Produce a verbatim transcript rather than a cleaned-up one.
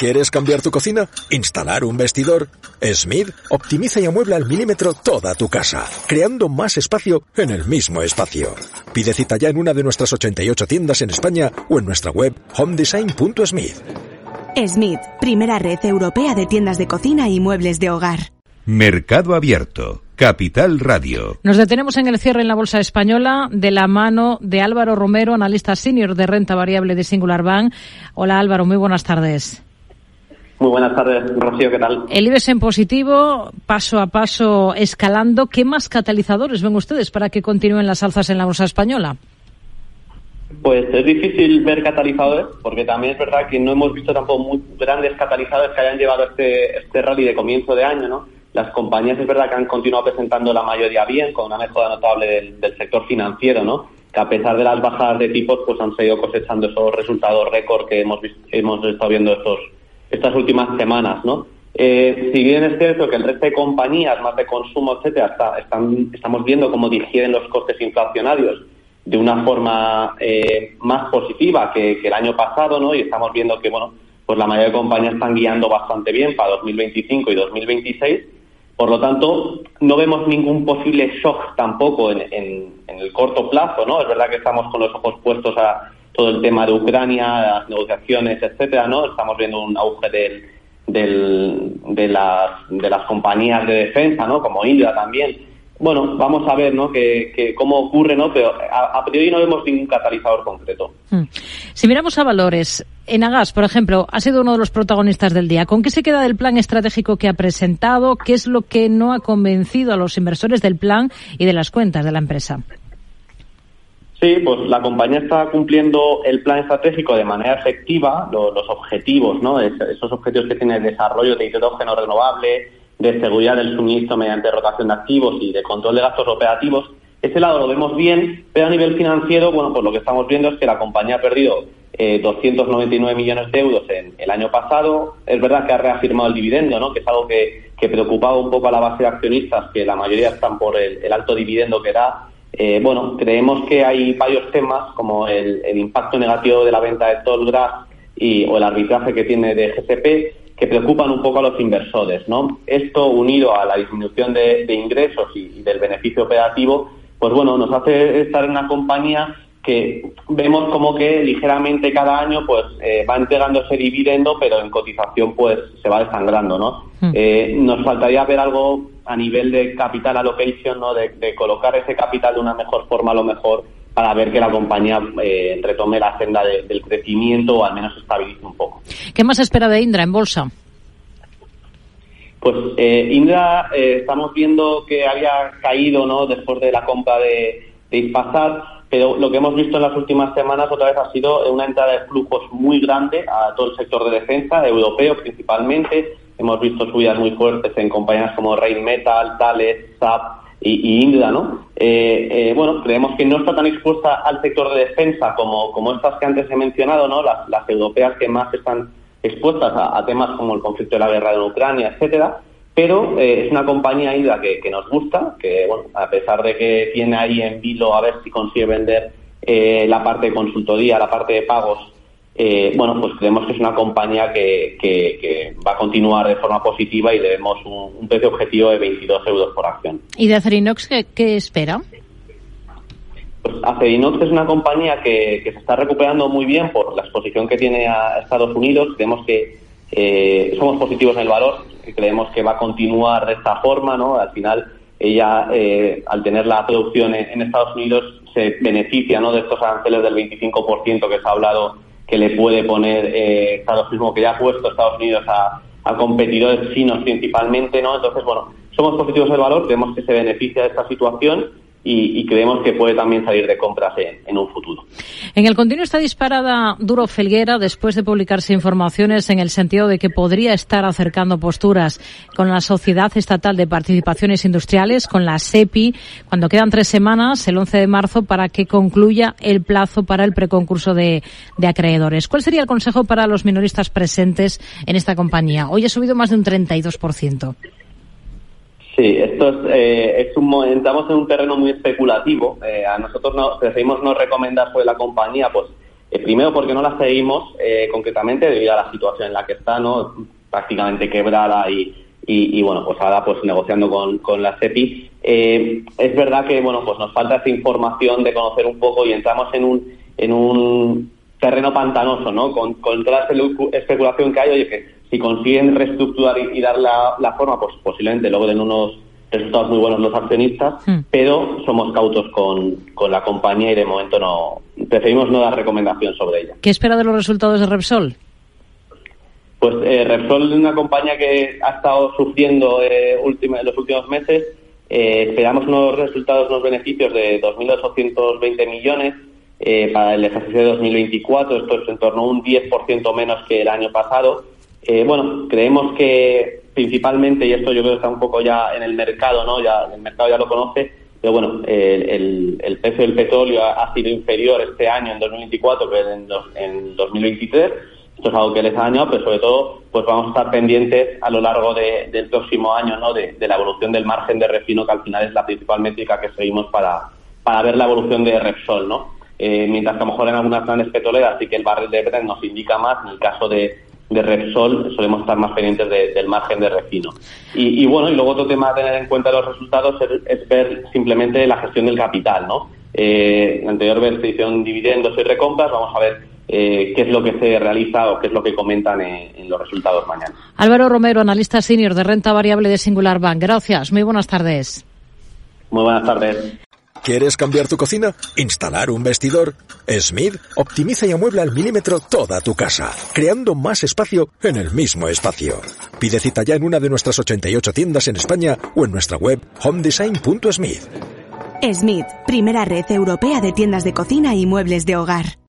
¿Quieres cambiar tu cocina? ¿Instalar un vestidor? Smith optimiza y amuebla al milímetro toda tu casa, creando más espacio en el mismo espacio. Pide cita ya en una de nuestras ochenta y ocho tiendas en España o en nuestra web home design punto smith. Smith, primera red europea de tiendas de cocina y muebles de hogar. Mercado Abierto, Capital Radio. Nos detenemos en el cierre en la Bolsa Española de la mano de Álvaro Romero, analista senior de renta variable de Singular Bank. Hola Álvaro, muy buenas tardes. Muy buenas tardes, Rocío, ¿qué tal? El IBEX en positivo, paso a paso escalando. ¿Qué más catalizadores ven ustedes para que continúen las alzas en la Bolsa Española? Pues es difícil ver catalizadores, porque también es verdad que no hemos visto tampoco muy grandes catalizadores que hayan llevado este, este rally de comienzo de año, ¿no? Las compañías es verdad que han continuado presentando la mayoría bien, con una mejora notable del, del sector financiero, ¿no? Que a pesar de las bajadas de tipos, pues han seguido cosechando esos resultados récord que hemos visto, hemos estado viendo estos, estas últimas semanas, ¿no? Eh, si bien es cierto que el resto de compañías, más de consumo, etcétera, está, están, estamos viendo cómo digieren los costes inflacionarios de una forma eh, más positiva que, que el año pasado, ¿no? Y estamos viendo que, bueno, pues la mayoría de compañías están guiando bastante bien para dos mil veinticinco y dos mil veintiséis. Por lo tanto, no vemos ningún posible shock tampoco en, en, en el corto plazo, ¿no? Es verdad que estamos con los ojos puestos a todo el tema de Ucrania, las negociaciones, etcétera, ¿no? Estamos viendo un auge del, del, de, las, de las compañías de defensa, ¿no? Como Indra también. Bueno, vamos a ver, ¿no? Que, que cómo ocurre, ¿no? Pero a, a priori no vemos ningún catalizador concreto. Hmm. Si miramos a valores, Enagas, por ejemplo, ha sido uno de los protagonistas del día. ¿Con qué se queda del plan estratégico que ha presentado? ¿Qué es lo que no ha convencido a los inversores del plan y de las cuentas de la empresa? Sí, pues la compañía está cumpliendo el plan estratégico de manera efectiva, los, los objetivos, ¿no? Es, esos objetivos que tiene el desarrollo de hidrógeno renovable, de seguridad del suministro mediante rotación de activos y de control de gastos operativos. Ese lado lo vemos bien, pero a nivel financiero, bueno, pues lo que estamos viendo es que la compañía ha perdido eh, doscientos noventa y nueve millones de euros en el año pasado. Es verdad que ha reafirmado el dividendo, ¿no? Que es algo que, que preocupaba un poco a la base de accionistas, que la mayoría están por el, el alto dividendo que da. Eh, bueno, creemos que hay varios temas, como el, el impacto negativo de la venta de Tollgrass y o el arbitraje que tiene de G C P, que preocupan un poco a los inversores, ¿no? Esto, unido a la disminución de, de ingresos y, y del beneficio operativo, pues bueno, nos hace estar en una compañía que vemos como que ligeramente cada año pues eh, va entregando ese dividendo, pero en cotización pues se va desangrando, ¿no? Mm. Eh, nos faltaría ver algo a nivel de capital allocation, ¿no? De, de colocar ese capital de una mejor forma a lo mejor, para ver que la compañía eh, retome la senda de, del crecimiento o al menos estabilice un poco. ¿Qué más espera de Indra en bolsa? Pues eh, Indra eh, estamos viendo que había caído, ¿no? Después de la compra de, de Hispasat, pero lo que hemos visto en las últimas semanas otra vez ha sido una entrada de flujos muy grande a todo el sector de defensa, europeo principalmente. Hemos visto subidas muy fuertes en compañías como Rheinmetall, Thales, S A P y, y Indra, ¿no? Eh, eh, bueno, creemos que no está tan expuesta al sector de defensa como, como estas que antes he mencionado, ¿no? Las, las europeas que más están expuestas a, a temas como el conflicto de la guerra en Ucrania, etcétera. Pero eh, es una compañía Indra que, que nos gusta, que bueno, a pesar de que tiene ahí en vilo a ver si consigue vender eh, la parte de consultoría, la parte de pagos, eh, bueno, pues creemos que es una compañía que, que, que va a continuar de forma positiva y le vemos un, un precio objetivo de veintidós euros por acción. ¿Y de Acerinox qué, qué espera? Pues Acerinox es una compañía que, que se está recuperando muy bien por la exposición que tiene a Estados Unidos. Creemos que eh, somos positivos en el valor, creemos que va a continuar de esta forma, ¿no? Al final ella, eh, al tener la producción en, en Estados Unidos, se beneficia, ¿no? De estos aranceles del veinticinco por ciento que se ha hablado que le puede poner eh, Estados Unidos, que ya ha puesto Estados Unidos a, a competidores chinos principalmente, ¿no? Entonces, bueno, somos positivos en el valor, creemos que se beneficia de esta situación y, y creemos que puede también salir de compras en, en un futuro. En el continuo está disparada Duro Felguera después de publicarse informaciones en el sentido de que podría estar acercando posturas con la Sociedad Estatal de Participaciones Industriales, con la SEPI, cuando quedan tres semanas, el once de marzo, para que concluya el plazo para el preconcurso de, de acreedores. ¿Cuál sería el consejo para los minoristas presentes en esta compañía? Hoy ha subido más de un treinta y dos por ciento. Sí, esto es, eh, es un, entramos en un terreno muy especulativo. Eh, a nosotros no, preferimos no recomendar sobre la compañía, pues Eh, primero porque no la seguimos eh, concretamente debido a la situación en la que está, ¿no? Prácticamente quebrada y, y, y bueno, pues ahora pues negociando con, con la SEPI. Eh, es verdad que bueno, pues nos falta esa información de conocer un poco y entramos en un en un terreno pantanoso, ¿no? Con, con toda la especulación que hay, oye, que si consiguen reestructurar y, y dar la, la forma, pues posiblemente logren unos resultados muy buenos los accionistas, mm. pero somos cautos con, con la compañía y de momento no preferimos no dar recomendación sobre ella. ¿Qué espera de los resultados de Repsol? Pues eh, Repsol es una compañía que ha estado sufriendo eh, última, en los últimos meses. Eh, esperamos unos resultados, unos beneficios de dos mil ochocientos veinte millones eh, para el ejercicio de dos mil veinticuatro. Esto es en torno a un diez por ciento menos que el año pasado. Eh, bueno, creemos que principalmente, y esto yo creo que está un poco ya en el mercado, ¿no? Ya el mercado ya lo conoce, pero bueno, el, el, el precio del petróleo ha, ha sido inferior este año en dos mil veinticuatro que en, dos, en dos mil veintitrés. Esto es algo que les ha dañado, pero sobre todo pues vamos a estar pendientes a lo largo de, del próximo año, ¿no? De, de la evolución del margen de refino, que al final es la principal métrica que seguimos para, para ver la evolución de Repsol, ¿no? Eh, mientras que a lo mejor en algunas grandes petroleras sí que el barril de Brent nos indica más, en el caso de, de Repsol solemos estar más pendientes de, del margen de refino. Y, y bueno, y luego otro tema a tener en cuenta de los resultados es, es ver simplemente la gestión del capital, ¿no? Eh, en la anterior vez se hicieron dividendos y recompras, vamos a ver Eh, qué es lo que se realiza o qué es lo que comentan en, en los resultados mañana. Álvaro Romero, analista senior de renta variable de Singular Bank. Gracias, muy buenas tardes. Muy buenas tardes. ¿Quieres cambiar tu cocina? ¿Instalar un vestidor? Smith optimiza y amuebla al milímetro toda tu casa, creando más espacio en el mismo espacio. Pide cita ya en una de nuestras ochenta y ocho tiendas en España o en nuestra web home design punto smith. Smith, primera red europea de tiendas de cocina y muebles de hogar.